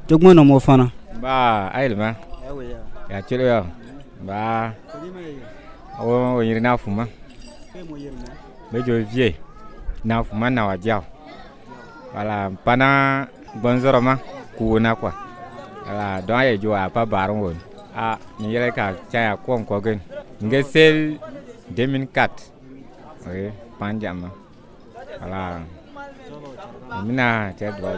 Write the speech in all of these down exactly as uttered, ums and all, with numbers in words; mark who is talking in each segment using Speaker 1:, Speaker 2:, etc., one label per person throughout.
Speaker 1: Jogmo no mo fana.
Speaker 2: Ba ailma. Ya chilo yo. Ba. O yiri na fuma. Be jo vie. Na fuma na wajao. Wala pana bonzoro ma kuona kwa. Wala don aye jo apa baron won. Ah ni yele ka cha ko ko gen. Ngesel deux mille quatre. Oui, panjama. Voilà. Mina cha droit.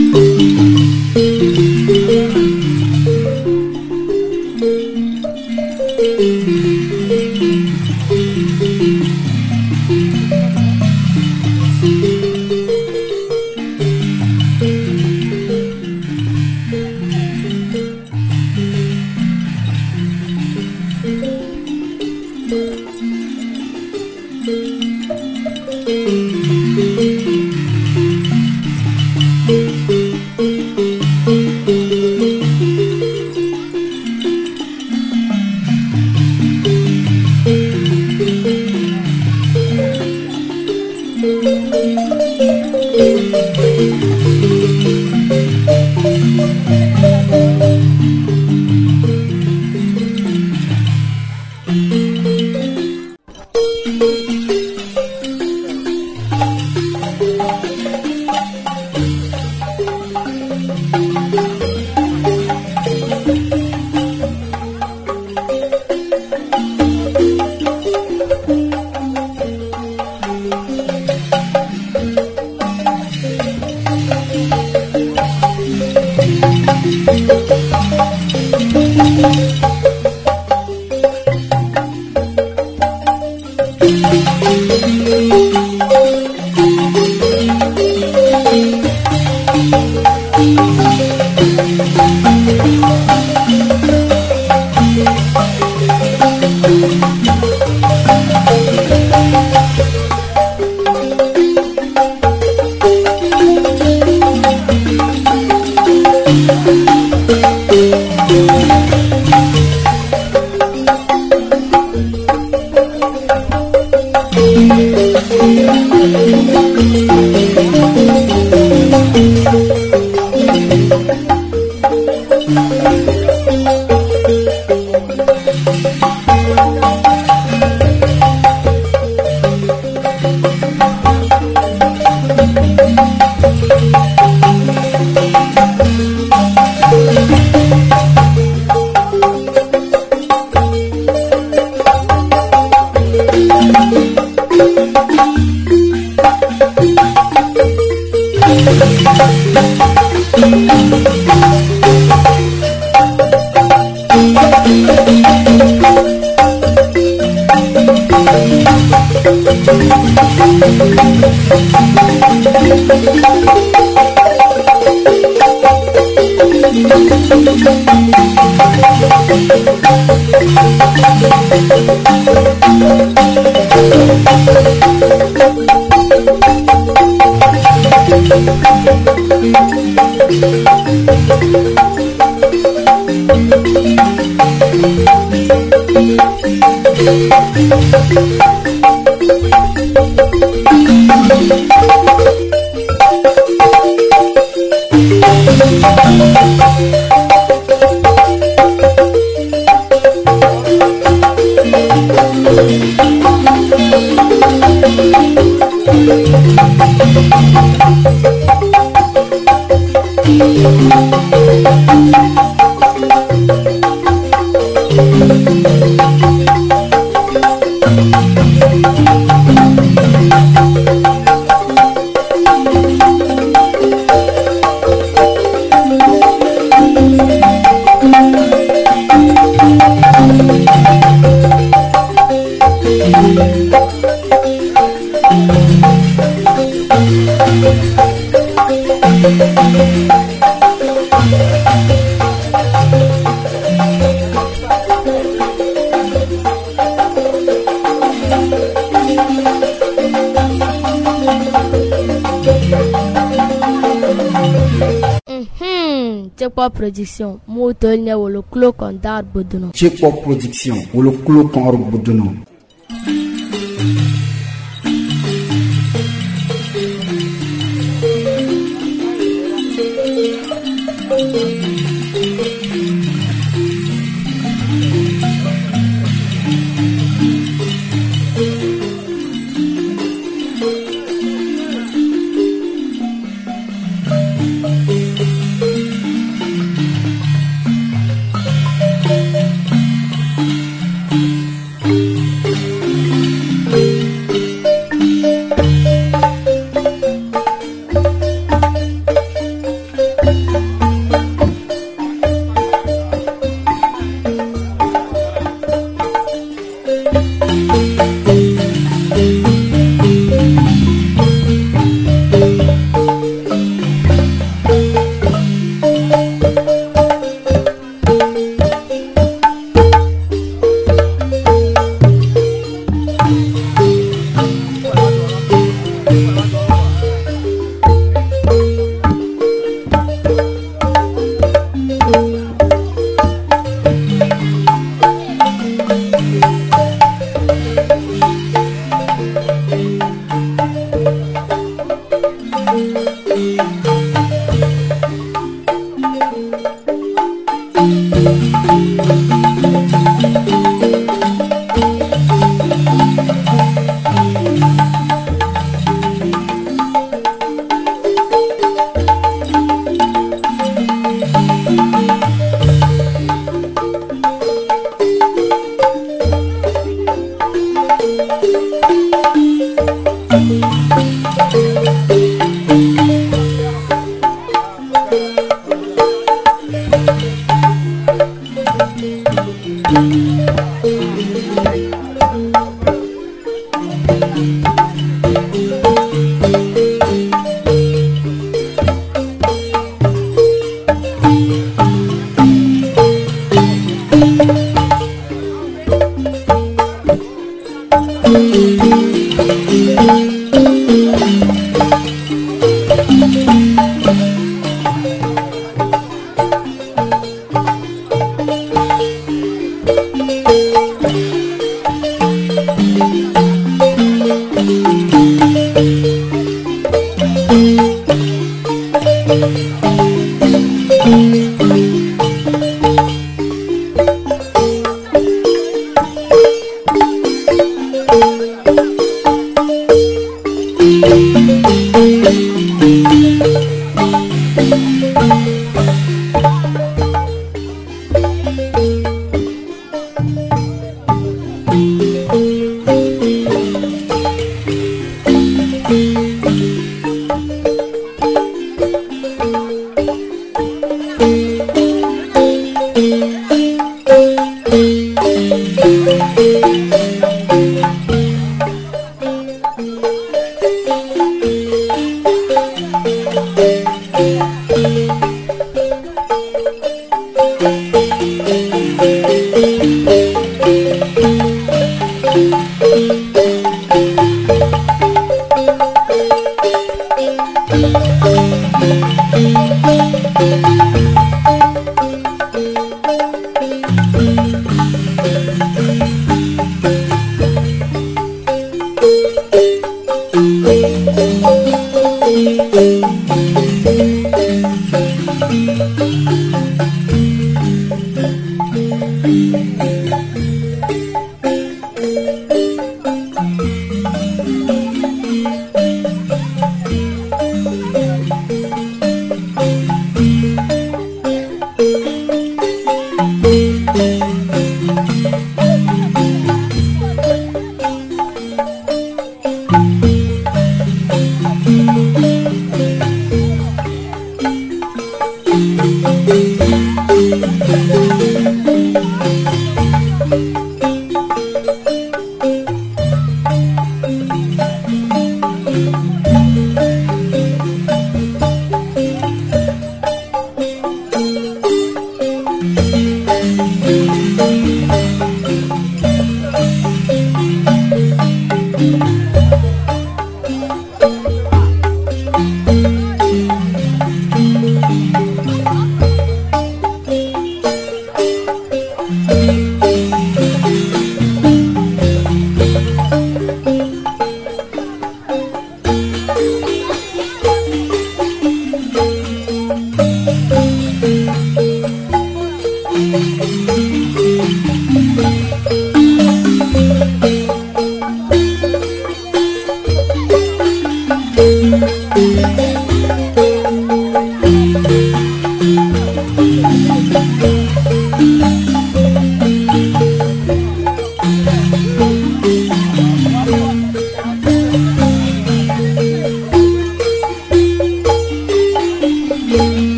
Speaker 3: Chekpop Production, moteur ne wolo klo kondar bodono.
Speaker 1: Chekpop Production, wolo klo kondar bodono.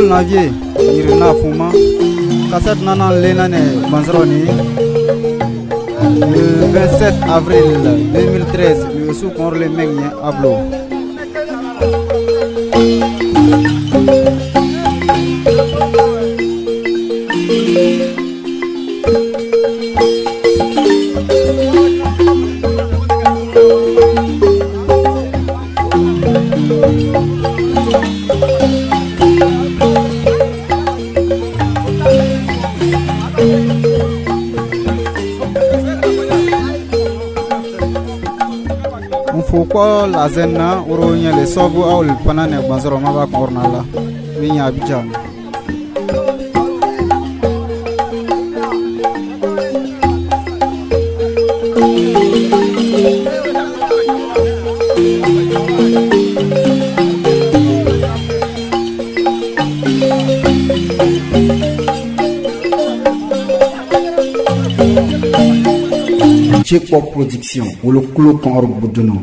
Speaker 1: navie irina fuma cassette nana lena ne banzroni le vingt-sept avril deux mille treize le sous contre les mecs ablo Pourquoi la zena oronya le sobu awul panane banzoro maba kornala minya abijam Check-up production ou le clos con Boudounou.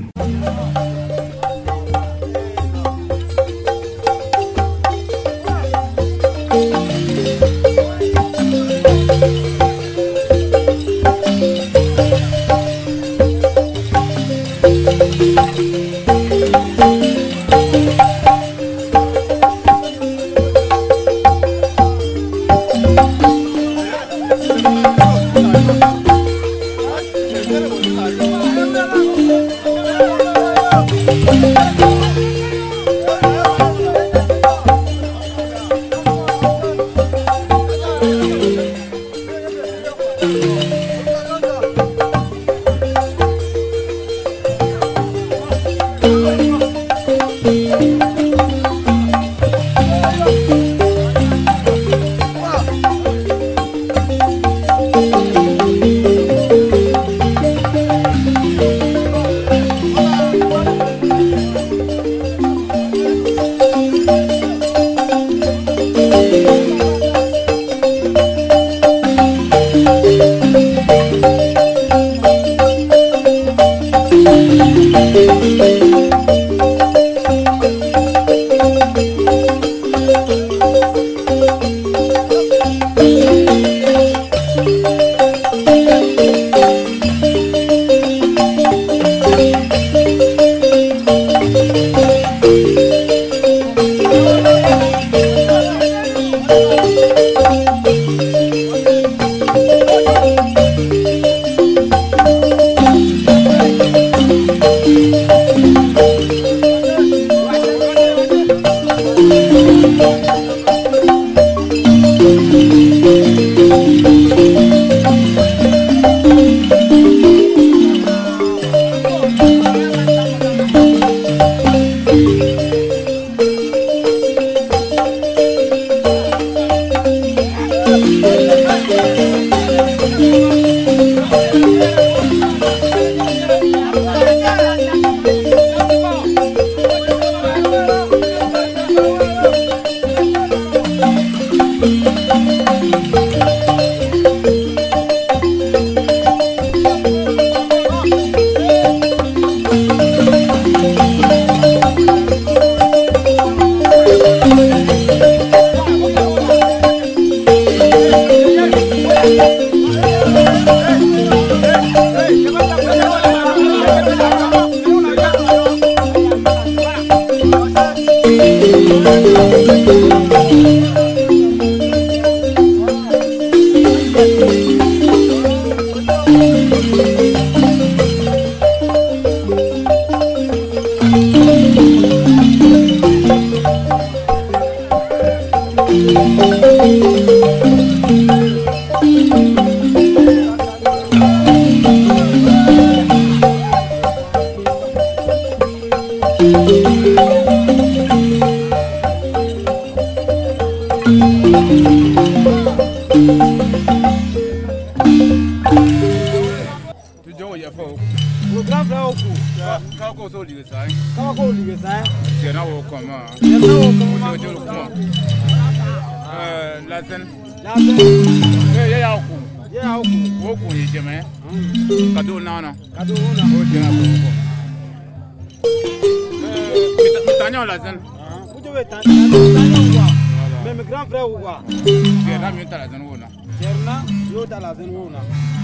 Speaker 4: Mais mes grands frères ou quoi?
Speaker 5: Gerna mi ta la zone wona.
Speaker 4: Gerna yo ta la zone wona.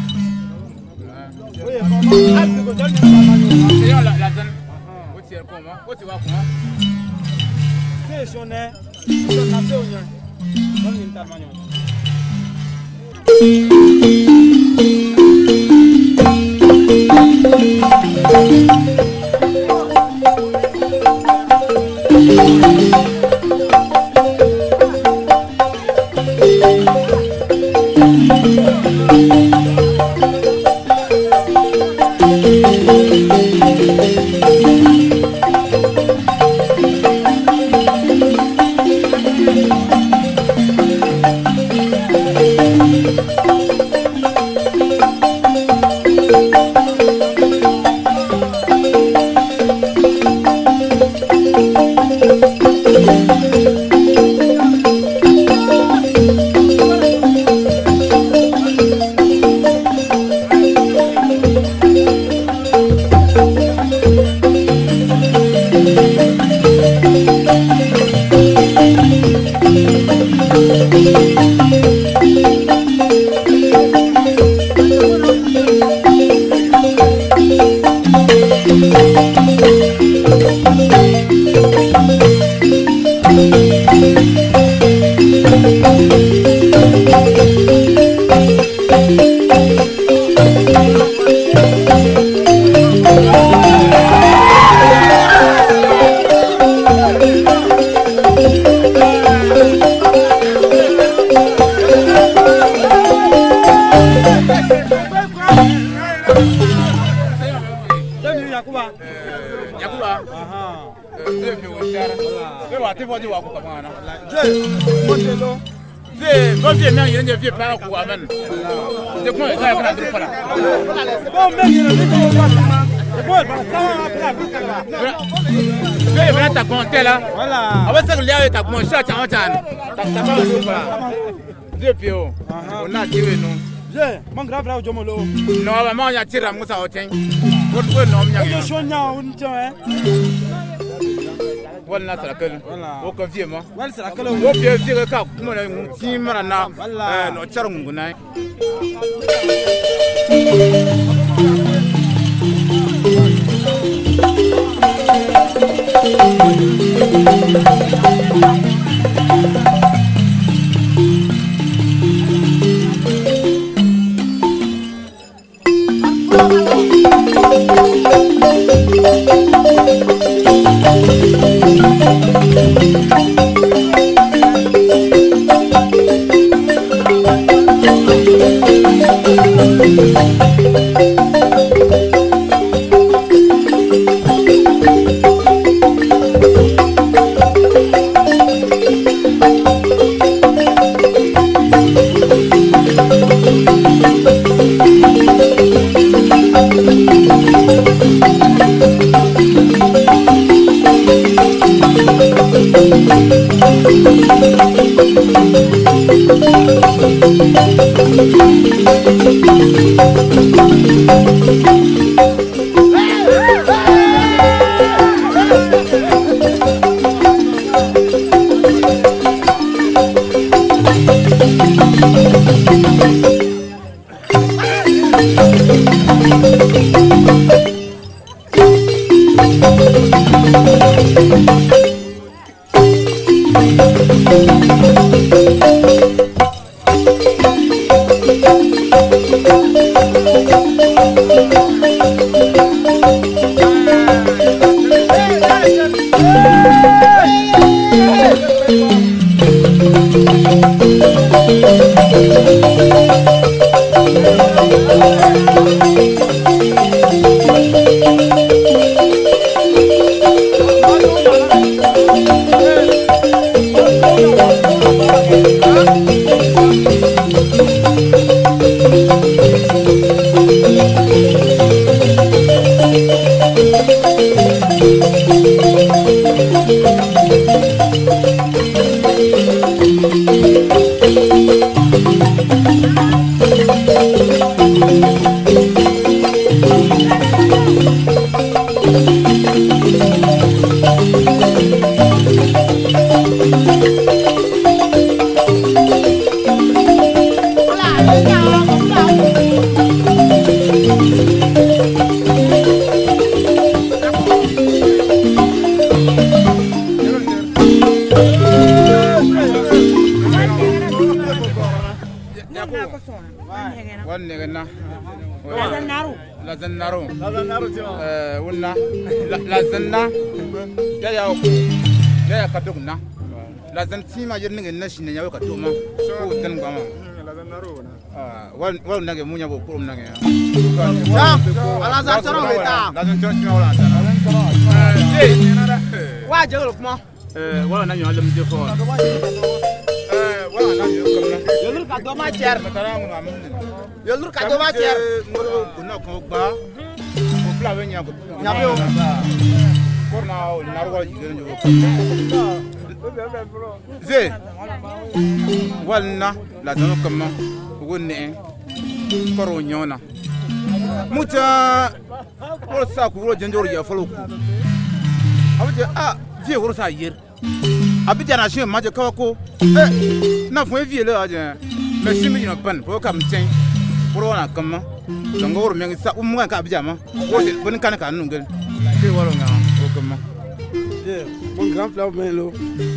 Speaker 4: Oui, comment? Ah, tu connais le
Speaker 5: C'est la la zone. Où tu es comment? Où tu vas comment?
Speaker 4: C'est sonné. On a fait au nien. On est ta manion. Mon grand frère Jomolo.
Speaker 5: Non, maman, il y a tiré à Moussa Oteng. Votre nom, il y a
Speaker 4: un chonya ou un tien.
Speaker 5: Voilà, c'est la queue. Au confier, moi.
Speaker 4: Voilà, c'est la queue.
Speaker 5: Au pied, c'est le cas. Comment on s'y marana. Voilà, notre charmunguna. wan ne na
Speaker 4: La zannaru.
Speaker 5: la zannaru
Speaker 4: La zannaru ti.
Speaker 5: eh wonna la zanna ya ya ko ya ya ka dogna la zan ti ma yer ne na shi ne ya ka to ma ko tan ba ma
Speaker 4: La zannaru na.
Speaker 5: ah wal wal na ge munya bo ko na ge
Speaker 4: Ya, ala zan toro beta.
Speaker 5: la zan toro ti ma wala ta eh
Speaker 4: Wa jelo kuma.
Speaker 5: eh wala na yo alam je fo eh wala na yo ko na
Speaker 4: Yolur ka do ma cher.
Speaker 5: tara mu na mun
Speaker 4: Yolur ka do ma cher.
Speaker 5: ngoro ko na ko gba ko pla we nya ko
Speaker 4: Nya be o.
Speaker 5: ko na o na ro yi ge ko ze walna la dano kama wonne koro nyona muta ko sa ku ro jenjor ya folo ku abje a vie woro sa yer abje na shi ma je ka ko eh na fo vie le aje me shi mi no pan ko kam ten ko na kama dongo woro me sa um ka abje ma ko bon kan kan nungel ke woro nga ko kama
Speaker 4: Yeah, mon grand frère Melo.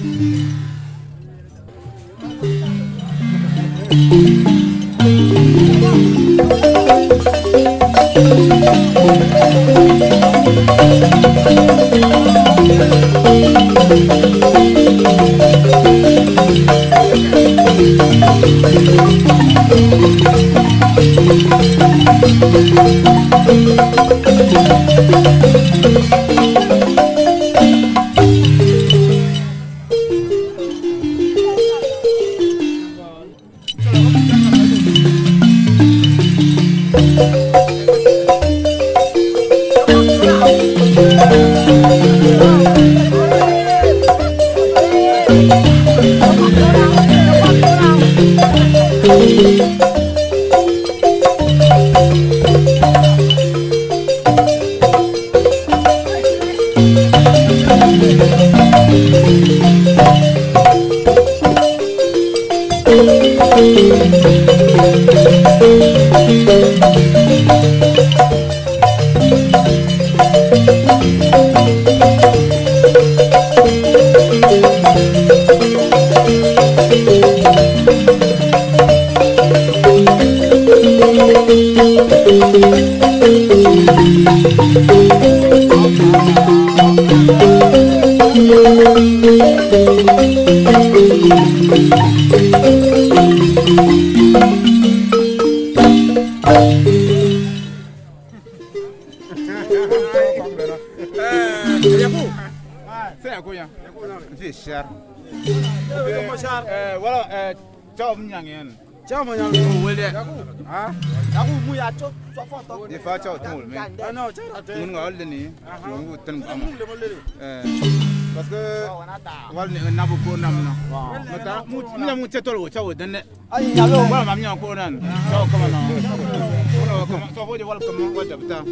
Speaker 5: Ciao mo nyang wele
Speaker 4: Ah, aku mu ya cho cho foto.
Speaker 5: di fa ciao tumul me
Speaker 4: Ah no, cara te.
Speaker 5: mun nga wal ni mun tan am
Speaker 4: Mu le mo le.
Speaker 5: eh parce que wal ni na bu ko nam na mata mu nya mu tetol wo ciao den ne
Speaker 4: Ai ya lo.
Speaker 5: wala mam nya ko nan ciao kama na wala kama so ho de wal kama wa da bata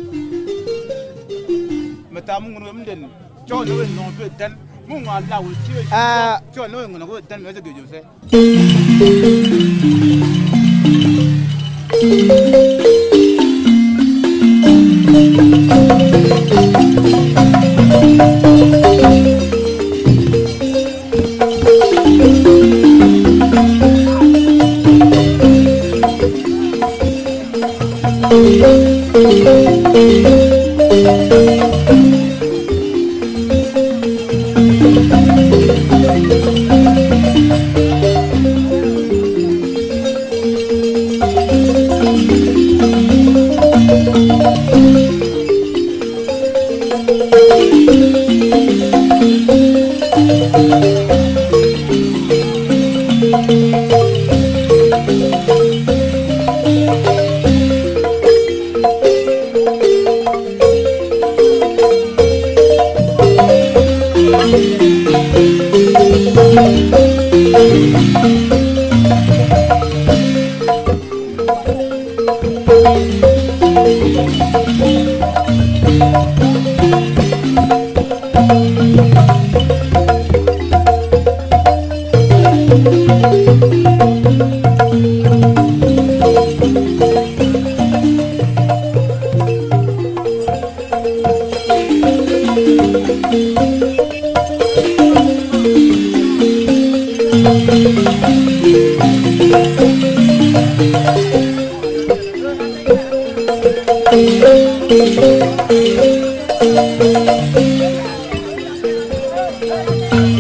Speaker 5: mata mun ngun mun den ciao no no be den mun nga la wo ci
Speaker 4: Ah,
Speaker 5: ciao no ngun ko den me se ge se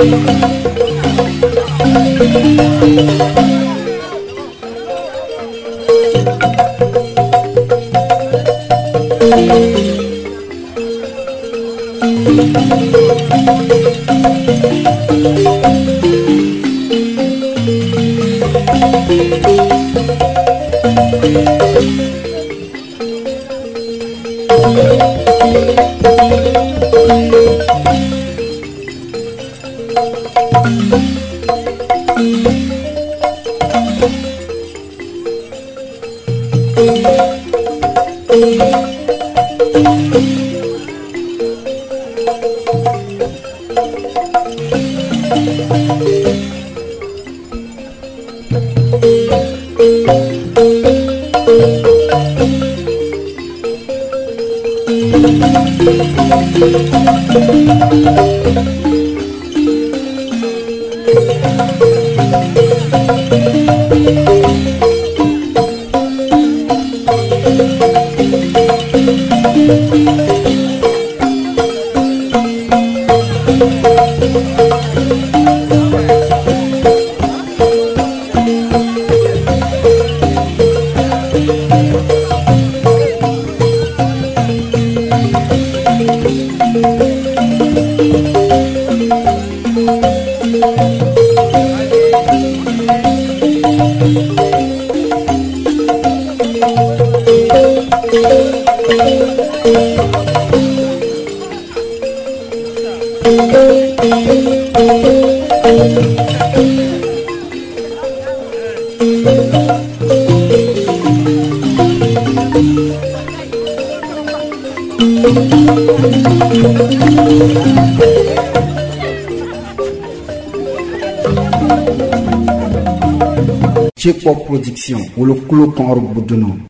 Speaker 6: Check Production, ou le clos quand